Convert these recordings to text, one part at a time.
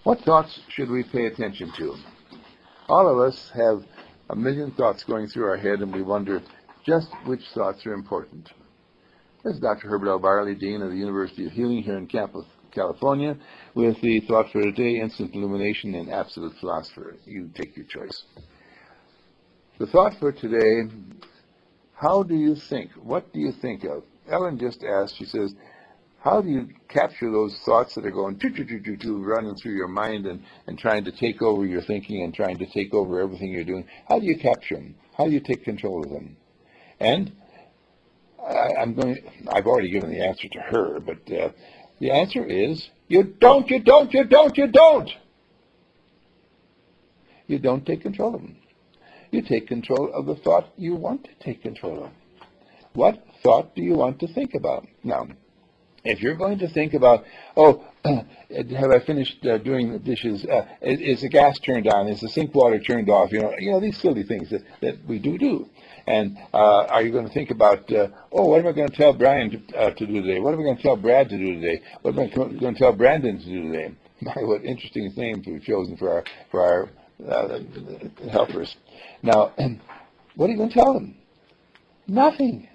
What thoughts should we pay attention to? All of us have a million thoughts going through our head, and we wonder just which thoughts are important. This is Dr. Herbert L. Barley, Dean of the University of Healing here in California, with the thought for today, Instant Illumination and Absolute Philosopher. You take your choice. The thought for today, how do you think? What do you think of? Ellen just asked, she says, how do you capture those thoughts that are going running through your mind and trying to take over your thinking and trying to take over everything you're doing? How do you capture them? How do you take control of them? And I've already given the answer to her, but the answer is you don't. You don't take control of them. You take control of the thought you want to take control of. What thought do you want to think about? Now, if you're going to think about, have I finished doing the dishes? Is the gas turned on? Is the sink water turned off? You know these silly things that we do. And are you going to think about, what am I going to tell Brian to do today? What am I going to tell Brad to do today? What am I going to tell Brandon to do today? My, what interesting names we've chosen for our helpers. Now, what are you going to tell them? Nothing.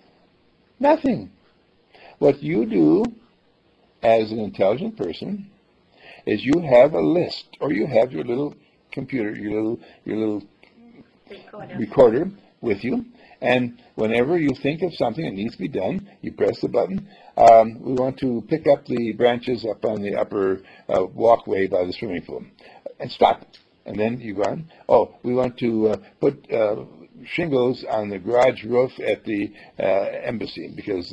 What you do as an intelligent person is you have a list, or you have your little computer, your little recorder with you, and whenever you think of something that needs to be done, you press the button. We want to pick up the branches up on the upper walkway by the swimming pool, and stop. And then you go on. We want to put shingles on the garage roof at the embassy, because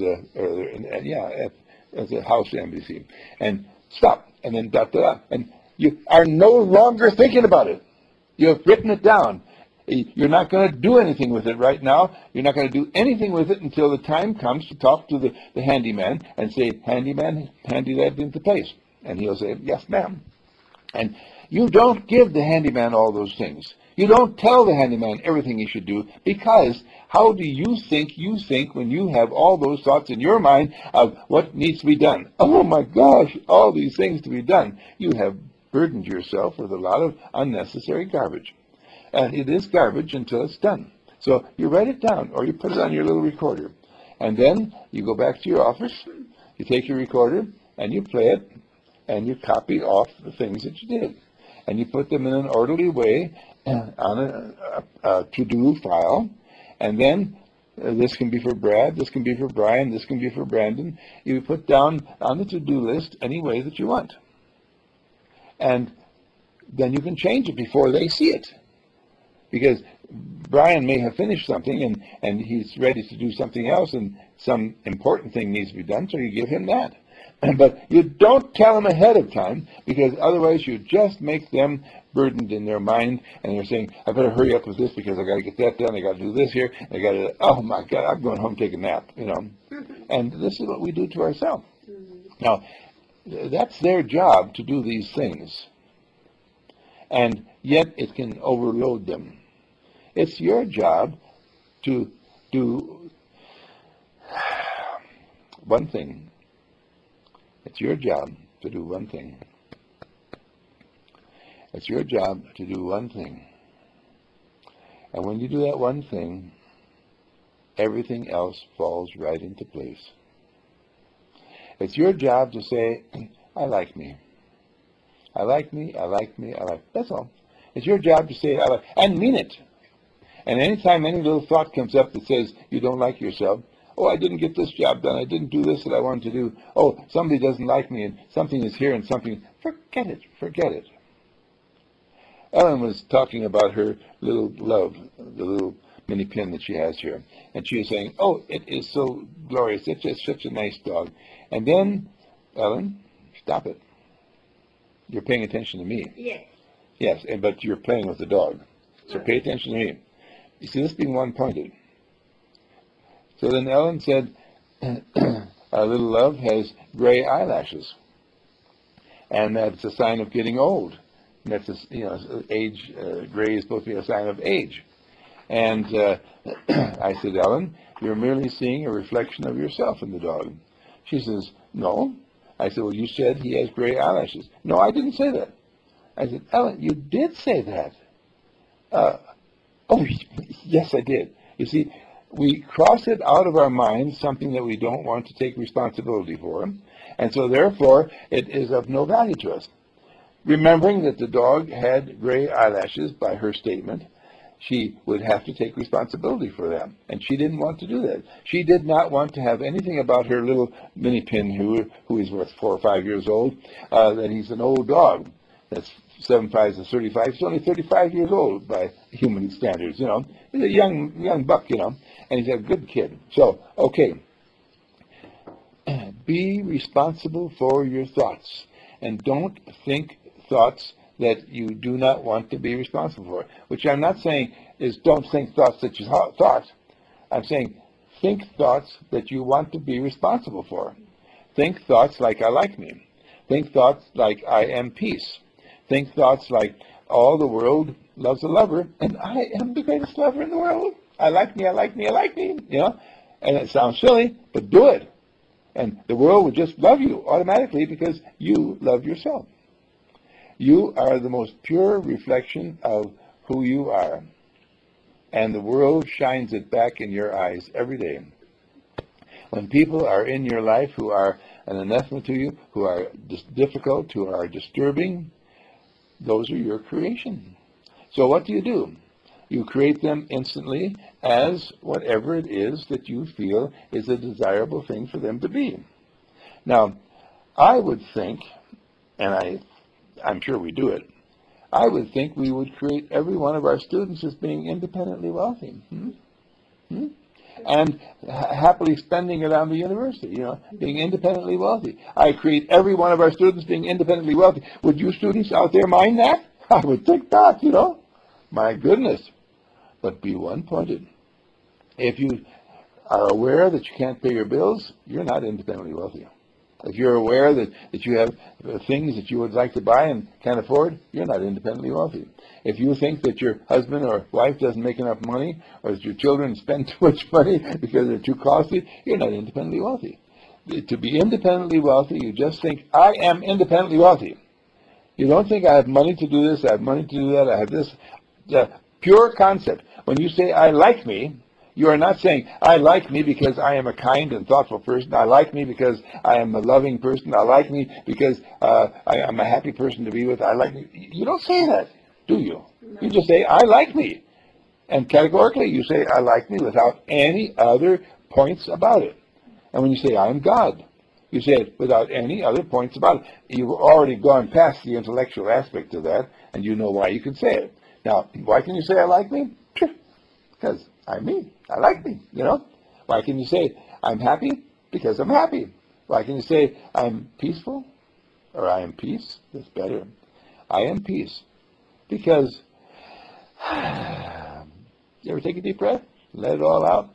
at the house embassy, and stop, and then and you are no longer thinking about it. You have written it down. You're not going to do anything with it right now. You're not going to do anything with it until the time comes to talk to the handyman and say, handyman, handy that into place. And he'll say, yes, ma'am. And you don't give the handyman all those things. You don't tell the handyman everything he should do, because how do you think when you have all those thoughts in your mind of what needs to be done? Oh my gosh, all these things to be done. You have burdened yourself with a lot of unnecessary garbage. And it is garbage until it's done. So you write it down, or you put it on your little recorder. And then you go back to your office, you take your recorder, and you play it, and you copy off the things that you did. And you put them in an orderly way on a to-do file. And then this can be for Brad, this can be for Brian, this can be for Brandon. You put down on the to-do list any way that you want. And then you can change it before they see it. Because Brian may have finished something and he's ready to do something else, and some important thing needs to be done, so you give him that. But you don't tell them ahead of time, because otherwise you just make them burdened in their mind, and they're saying, I better hurry up with this because I got to get that done, I got to do this here, I got to, oh my God, I'm going home to take a nap, And this is what we do to ourselves. Now, that's their job to do these things. And yet it can overload them. It's your job to do one thing. It's your job to do one thing. It's your job to do one thing. And when you do that one thing, everything else falls right into place. It's your job to say, I like me. I like me, I like me, I like. That's all. It's your job to say, I like, and mean it. And anytime any little thought comes up that says you don't like yourself, I didn't get this job done, I didn't do this that I wanted to do, somebody doesn't like me, and something is here and something, forget it. Ellen was talking about her little love, the little mini pin that she has here, and she was saying, it is so glorious, it's just such a nice dog. And then, Ellen, stop it. You're paying attention to me. Yes. Yes, but you're playing with the dog. So pay attention to me. You see this being one-pointed. So then Ellen said, our little love has gray eyelashes. And that's a sign of getting old. And that's, age, gray is supposed to be a sign of age. And I said, Ellen, you're merely seeing a reflection of yourself in the dog. She says, no. I said, well, you said he has gray eyelashes. No, I didn't say that. I said, Ellen, you did say that. Oh, yes, I did. You see, we cross it out of our minds, something that we don't want to take responsibility for, and so therefore it is of no value to us. Remembering that the dog had gray eyelashes by her statement, she would have to take responsibility for them, and she didn't want to do that. She did not want to have anything about her little mini pin who is worth 4 or 5 years old, that he's an old dog. That's 7.5 is 35. He's only 35 years old by human standards, you know. He's a young buck, you know, and he's a good kid. So, okay, be responsible for your thoughts, and don't think thoughts that you do not want to be responsible for, which I'm not saying is don't think thoughts that you thought. I'm saying think thoughts that you want to be responsible for. Think thoughts like I like me. Think thoughts like I am peace. Think thoughts like all the world loves a lover, and I am the greatest lover in the world. I like me, I like me, I like me, you know. And it sounds silly, but do it. And the world will just love you automatically because you love yourself. You are the most pure reflection of who you are. And the world shines it back in your eyes every day. When people are in your life who are an anathema to you, who are difficult, who are disturbing, those are your creation. So what do? You create them instantly as whatever it is that you feel is a desirable thing for them to be. Now, I would think, and I'm sure we do it, I would think we would create every one of our students as being independently wealthy. And happily spending it on the university, you know, being independently wealthy. I create every one of our students being independently wealthy. Would you students out there mind that? I would think not, you know. My goodness. But be one-pointed. If you are aware that you can't pay your bills, you're not independently wealthy. If you're aware that you have things that you would like to buy and can't afford, you're not independently wealthy. If you think that your husband or wife doesn't make enough money, or that your children spend too much money because they're too costly, you're not independently wealthy. To be independently wealthy, you just think, I am independently wealthy. You don't think I have money to do this, I have money to do that, I have this. The pure concept. When you say, I like me, you are not saying, I like me because I am a kind and thoughtful person. I like me because I am a loving person. I like me because I am a happy person to be with. I like me. You don't say that, do you? No. You just say, I like me. And categorically, you say, I like me without any other points about it. And when you say, I am God, you say it without any other points about it. You've already gone past the intellectual aspect of that, and you know why you can say it. Now, why can you say, I like me? Because I'm me. I like me, you know. Why can you say, I'm happy? Because I'm happy. Why can you say, I'm peaceful? Or I am peace? That's better. I am peace. Because, you ever take a deep breath? Let it all out.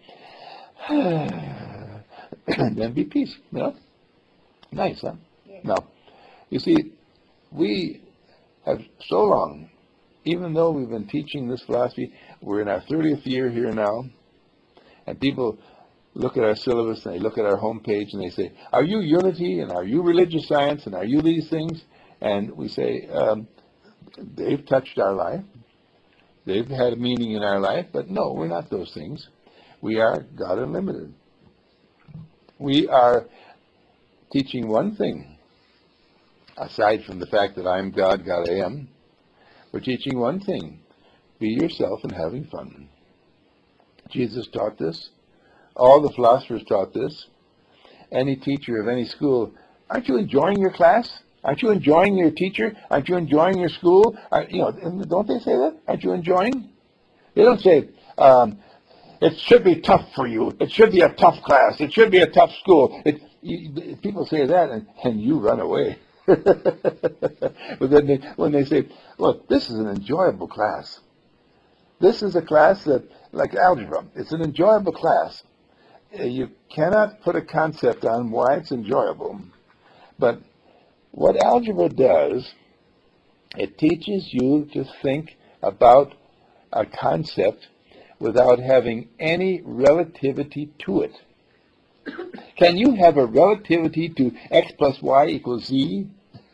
And then be peace, you know. Nice, huh? Yeah. Now, you see, we have so long, even though we've been teaching this philosophy, we're in our 30th year here now, and people look at our syllabus and they look at our homepage and they say, are you unity and are you religious science and are you these things? And we say, they've touched our life. They've had a meaning in our life, but no, we're not those things. We are God Unlimited. We are teaching one thing, aside from the fact that I'm God, God I am. We're teaching one thing, be yourself and having fun. Jesus taught this. All the philosophers taught this. Any teacher of any school, aren't you enjoying your class? Aren't you enjoying your teacher? Aren't you enjoying your school? Don't they say that? Aren't you enjoying? They don't say, it should be tough for you. It should be a tough class. It should be a tough school. People say that, and you run away. But then when they say, look, this is an enjoyable class. This is a class that, like algebra, it's an enjoyable class. You cannot put a concept on why it's enjoyable. But what algebra does, it teaches you to think about a concept without having any relativity to it. Can you have a relativity to x plus y equals z?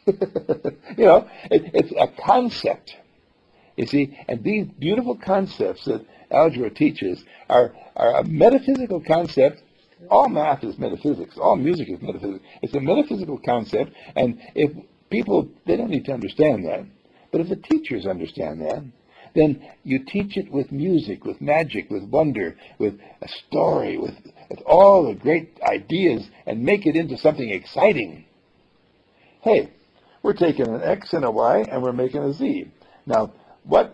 It's a concept. You see, and these beautiful concepts that algebra teaches are a metaphysical concept. All math is metaphysics. All music is metaphysics. It's a metaphysical concept, and if people, they don't need to understand that. But if the teachers understand that, then you teach it with music, with magic, with wonder, with a story, with all the great ideas, and make it into something exciting. Hey, we're taking an X and a Y, and we're making a Z. Now, what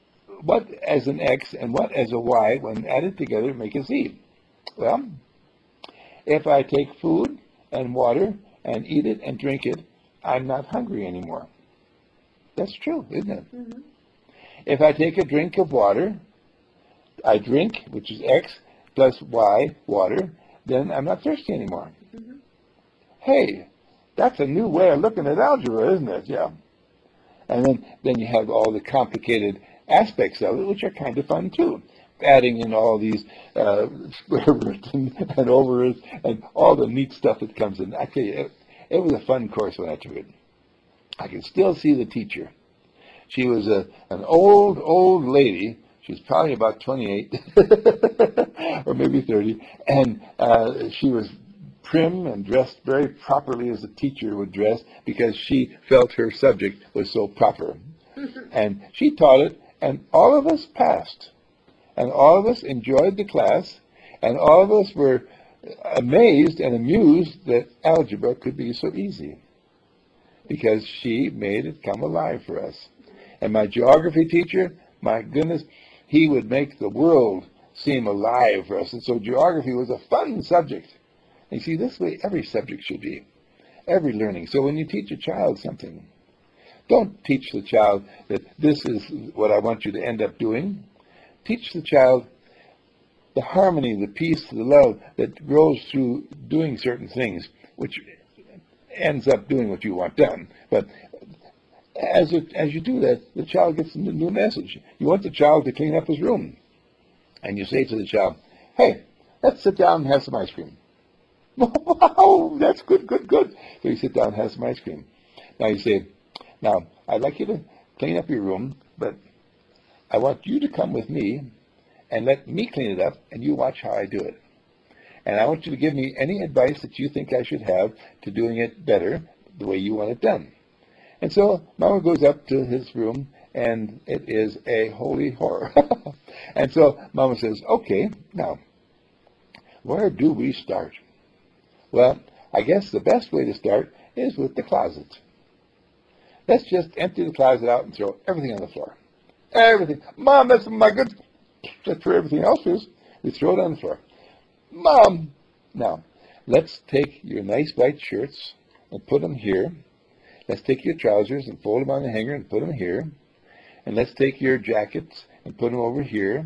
as an X and what as a Y, when added together, make a Z? Well, if I take food and water and eat it and drink it, I'm not hungry anymore. That's true, isn't it? Mm-hmm. If I take a drink of water, I drink, which is X, plus Y, water, then I'm not thirsty anymore. Mm-hmm. Hey, that's a new way of looking at algebra, isn't it? Yeah. And then you have all the complicated aspects of it, which are kind of fun too. Adding in all these square roots and over roots and all the neat stuff that comes in. I tell you, it was a fun course when I took it. I can still see the teacher. She was an old lady. She was probably about 28 or maybe 30, and she was prim and dressed very properly as a teacher would dress because she felt her subject was so proper. And she taught it, and all of us passed. And all of us enjoyed the class, and all of us were amazed and amused that algebra could be so easy because she made it come alive for us. And my geography teacher, my goodness, he would make the world seem alive for us. And so geography was a fun subject. And you see, this way every subject should be, every learning. So when you teach a child something, don't teach the child that this is what I want you to end up doing. Teach the child the harmony, the peace, the love that grows through doing certain things, which ends up doing what you want done. But as you do that, the child gets a new message. You want the child to clean up his room. And you say to the child, hey, let's sit down and have some ice cream. Wow, that's good. So you sit down and have some ice cream. Now you say, now, I'd like you to clean up your room, but I want you to come with me and let me clean it up, and you watch how I do it. And I want you to give me any advice that you think I should have to doing it better the way you want it done. And so Mama goes up to his room, and it is a holy horror. And so Mama says, okay, now, where do we start? Well, I guess the best way to start is with the closet. Let's just empty the closet out and throw everything on the floor. Everything. Mom, that's my good. That's where everything else is. We throw it on the floor. Mom. Now, let's take your nice white shirts and put them here. Let's take your trousers and fold them on the hanger and put them here. And let's take your jackets and put them over here.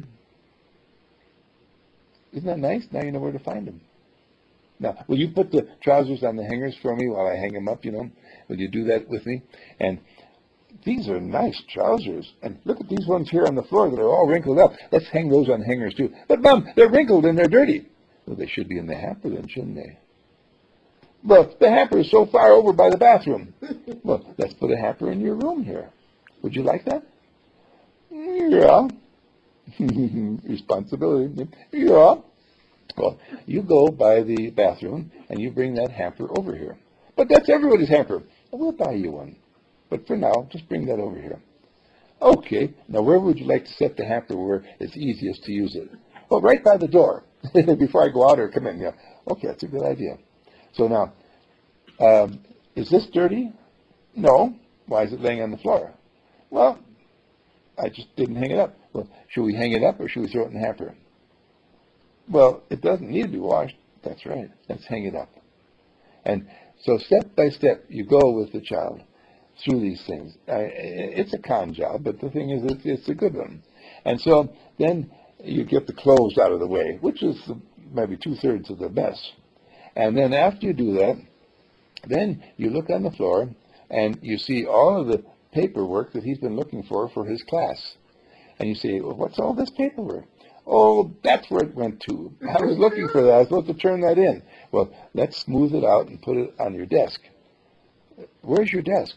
Isn't that nice? Now you know where to find them. Now, will you put the trousers on the hangers for me while I hang them up, Will you do that with me? And these are nice trousers. And look at these ones here on the floor that are all wrinkled up. Let's hang those on hangers too. But, Mom, they're wrinkled and they're dirty. Well, they should be in the hamper then, shouldn't they? Well, the hamper is so far over by the bathroom. Well, let's put a hamper in your room here. Would you like that? Yeah. Responsibility. Yeah. Well, you go by the bathroom and you bring that hamper over here. But that's everybody's hamper. We'll buy you one. But for now, just bring that over here. Okay. Now, where would you like to set the hamper where it's easiest to use it? Well, right by the door. Before I go out or come in. Yeah. Okay, that's a good idea. So now, is this dirty? No. Why is it laying on the floor? Well, I just didn't hang it up. Well, should we hang it up or should we throw it in the hamper? Well, it doesn't need to be washed. That's right. Let's hang it up. And so step by step, you go with the child through these things. It's a con job, but the thing is, it's a good one. And so then you get the clothes out of the way, which is maybe 2/3 of the mess. And then after you do that, then you look on the floor and you see all of the paperwork that he's been looking for his class. And you say, well, what's all this paperwork? Oh, that's where it went to. I was looking for that. I was supposed to turn that in. Well, let's smooth it out and put it on your desk. Where's your desk?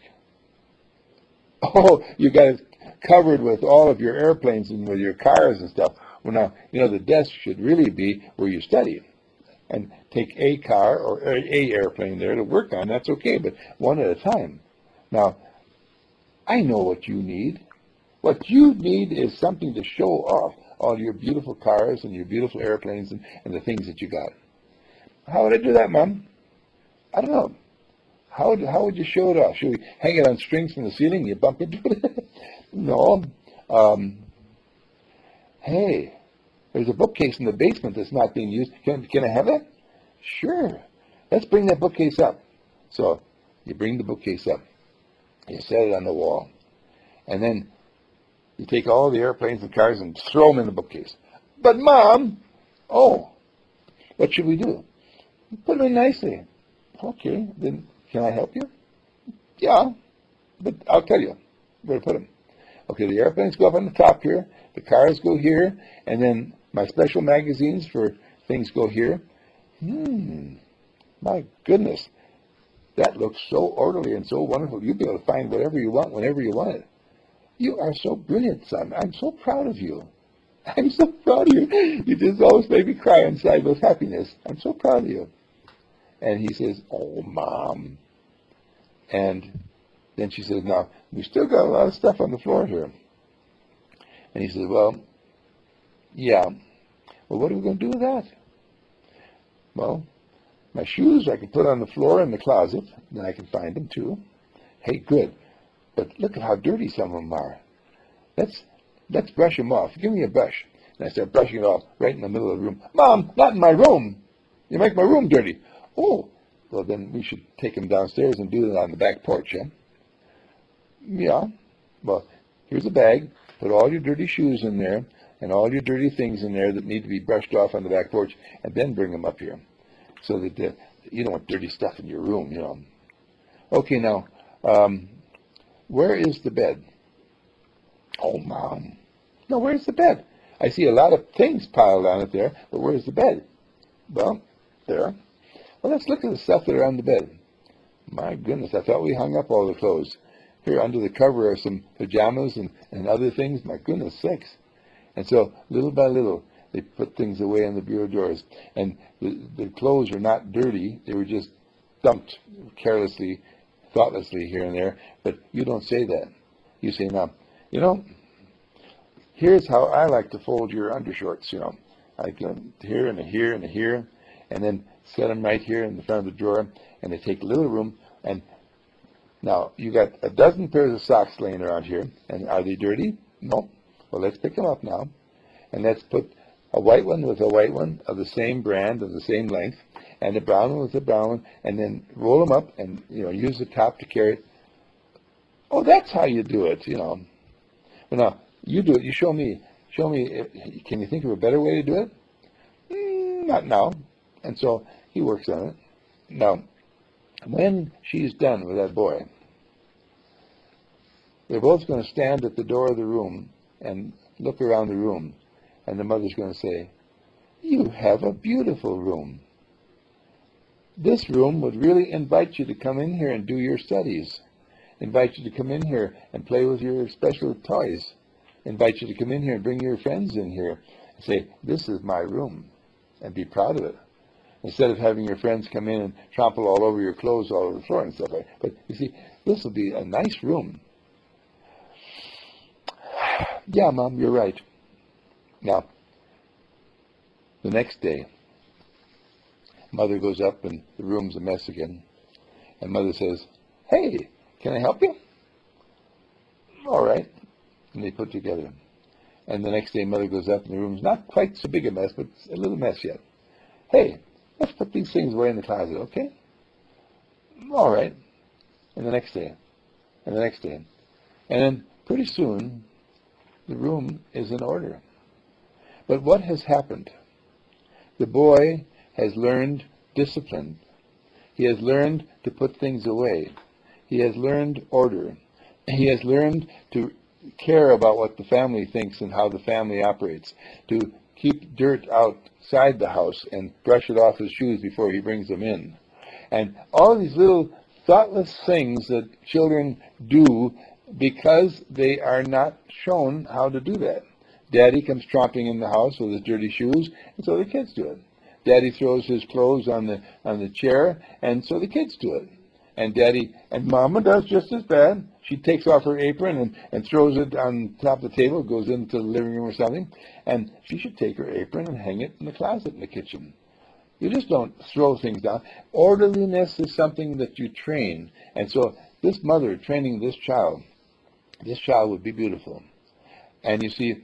Oh, you got it covered with all of your airplanes and with your cars and stuff. Well, now, the desk should really be where you study. And take a car or a airplane there to work on. That's okay, but one at a time. Now, I know what you need. What you need is something to show off all your beautiful cars and your beautiful airplanes and the things that you got. How would I do that, Mom? I don't know. How would you show it off? Should we hang it on strings from the ceiling and you bump into it? No. Hey, there's a bookcase in the basement that's not being used. Can I have that? Sure. Let's bring that bookcase up. So you bring the bookcase up. You set it on the wall. And then you take all the airplanes and cars and throw them in the bookcase. But, Mom, what should we do? Put them in nicely. Okay, then can I help you? Yeah, but I'll tell you where to put them. Okay, the airplanes go up on the top here, the cars go here, and then my special magazines for things go here. My goodness, that looks so orderly and so wonderful. You'll be able to find whatever you want whenever you want it. You are so brilliant, son. I'm so proud of you. I'm so proud of you. You just always make me cry inside with happiness. I'm so proud of you. And he says, oh, Mom. And then she says, now, we still got a lot of stuff on the floor here. And he says, well, yeah. Well, what are we going to do with that? Well, my shoes I can put on the floor in the closet. Then I can find them, too. Hey, good. But look at how dirty some of them are. Let's brush them off. Give me a brush. And I start brushing it off right in the middle of the room. Mom, not in my room. You make my room dirty. Oh, well, then we should take them downstairs and do it on the back porch, yeah? Yeah. Well, here's a bag. Put all your dirty shoes in there and all your dirty things in there that need to be brushed off on the back porch, and then bring them up here so that you don't want dirty stuff in your room, Okay, now, where is the bed? Oh, Mom. No, where's the bed? I see a lot of things piled on it there, but where's the bed? Well, there. Well, let's look at the stuff that are on the bed. My goodness, I thought we hung up all the clothes. Here under the cover are some pajamas and other things. My goodness sakes. And so, little by little, they put things away in the bureau drawers. And the clothes are not dirty. They were just dumped carelessly, thoughtlessly here and there. But you don't say that. You say, now, here's how I like to fold your undershorts, I can here and a here and a here, and then set them right here in the front of the drawer, and they take little room. And now, you got a dozen pairs of socks laying around here, and are they dirty? No. Well, let's pick them up now, and let's put a white one with a white one of the same brand, of the same length, and a brown one with a brown one, and then roll them up and, use the top to carry it. Oh, that's how you do it, Well, now, you do it. You show me. Can you think of a better way to do it? Not now. And so he works on it. Now, when she's done with that boy, they're both going to stand at the door of the room and look around the room. And the mother's going to say, you have a beautiful room. This room would really invite you to come in here and do your studies. Invite you to come in here and play with your special toys. Invite you to come in here and bring your friends in here and say, this is my room, and be proud of it. Instead of having your friends come in and trample all over your clothes all over the floor and stuff like that. But you see, this will be a nice room. Yeah, Mom, you're right. Now, the next day, Mother goes up and the room's a mess again. And Mother says, hey, can I help you? All right. And they put together. And the next day, Mother goes up and the room's not quite so big a mess, but it's a little mess yet. Hey, let's put these things away in the closet, okay? All right. And the next day. And the next day. And then pretty soon, the room is in order. But what has happened? The boy has learned discipline. He has learned to put things away. He has learned order. He has learned to care about what the family thinks and how the family operates, to keep dirt outside the house and brush it off his shoes before he brings them in. And all these little thoughtless things that children do because they are not shown how to do that. Daddy comes tromping in the house with his dirty shoes, and so the kids do it. Daddy throws his clothes on the chair, and so the kids do it. And Mama does just as bad. She takes off her apron and throws it on top of the table, goes into the living room or something, and she should take her apron and hang it in the closet in the kitchen. You just don't throw things down. Orderliness is something that you train. And so this mother training this child would be beautiful. And you see,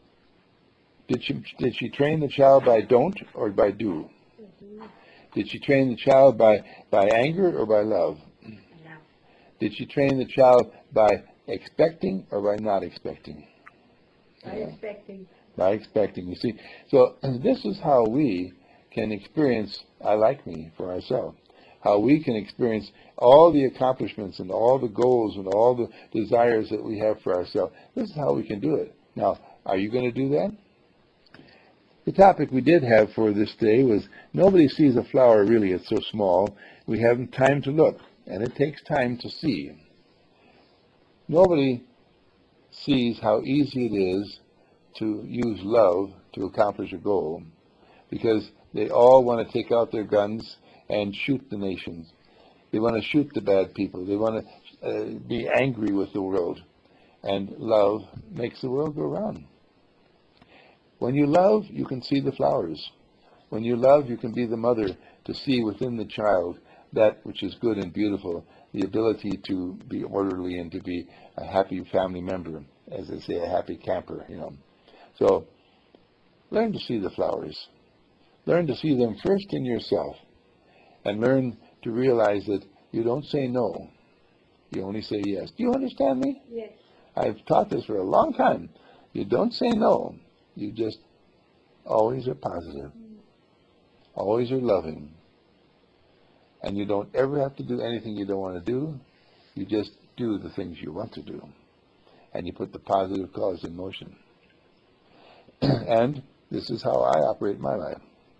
did she train the child by don't or by do? Did she train the child by anger or by love? No. Did she train the child by expecting or by not expecting? By expecting. By expecting. You see, so this is how we can experience I like me for ourselves. How we can experience all the accomplishments and all the goals and all the desires that we have for ourselves. This is how we can do it. Now, are you going to do that? The topic we did have for this day was nobody sees a flower really, it's so small. We haven't time to look, and it takes time to see. Nobody sees how easy it is to use love to accomplish a goal, because they all want to take out their guns and shoot the nations. They want to shoot the bad people. They want to be angry with the world. And love makes the world go round. When you love, you can see the flowers. When you love, you can be the mother to see within the child that which is good and beautiful, the ability to be orderly and to be a happy family member, as they say, a happy camper, So learn to see the flowers. Learn to see them first in yourself, and learn to realize that you don't say no, you only say yes. Do you understand me? Yes. I've taught this for a long time. You don't say no. You just always are positive, always are loving, and you don't ever have to do anything you don't want to do. You just do the things you want to do, and you put the positive cause in motion. And this is how I operate my life.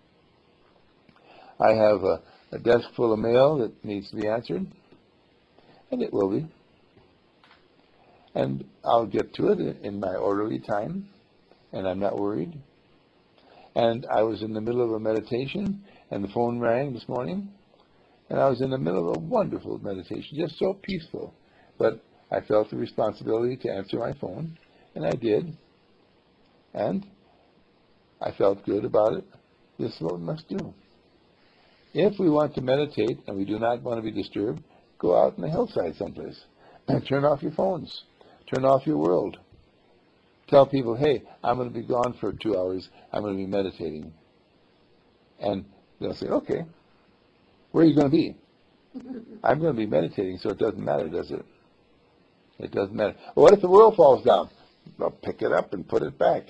I have a desk full of mail that needs to be answered, and it will be. And I'll get to it in my orderly time, and I'm not worried. And I was in the middle of a meditation, and the phone rang this morning, and I was in the middle of a wonderful meditation, just so peaceful. But I felt the responsibility to answer my phone, and I did. And I felt good about it. This is what we must do. If we want to meditate and we do not want to be disturbed, go out in the hillside someplace and turn off your phones. Turn off your world. Tell people, hey, I'm going to be gone for 2 hours. I'm going to be meditating. And they'll say, okay, where are you going to be? I'm going to be meditating, so it doesn't matter, does it? It doesn't matter. Well, what if the world falls down? Well, pick it up and put it back.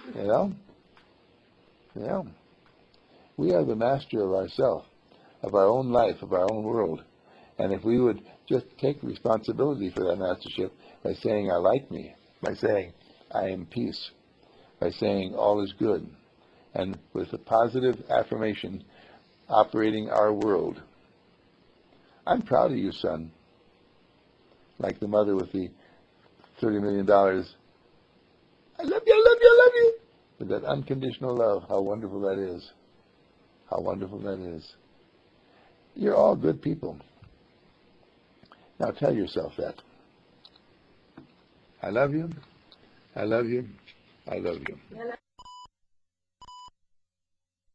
Yeah. We are the master of ourselves, of our own life, of our own world. And if we would just take responsibility for that mastership by saying, I like me, by saying, I am peace, by saying, all is good, and with a positive affirmation operating our world. I'm proud of you, son. Like the mother with the $30 million. I love you, I love you, I love you. With that unconditional love, how wonderful that is. How wonderful that is. You're all good people. Now tell yourself that. I love you. I love you. I love you.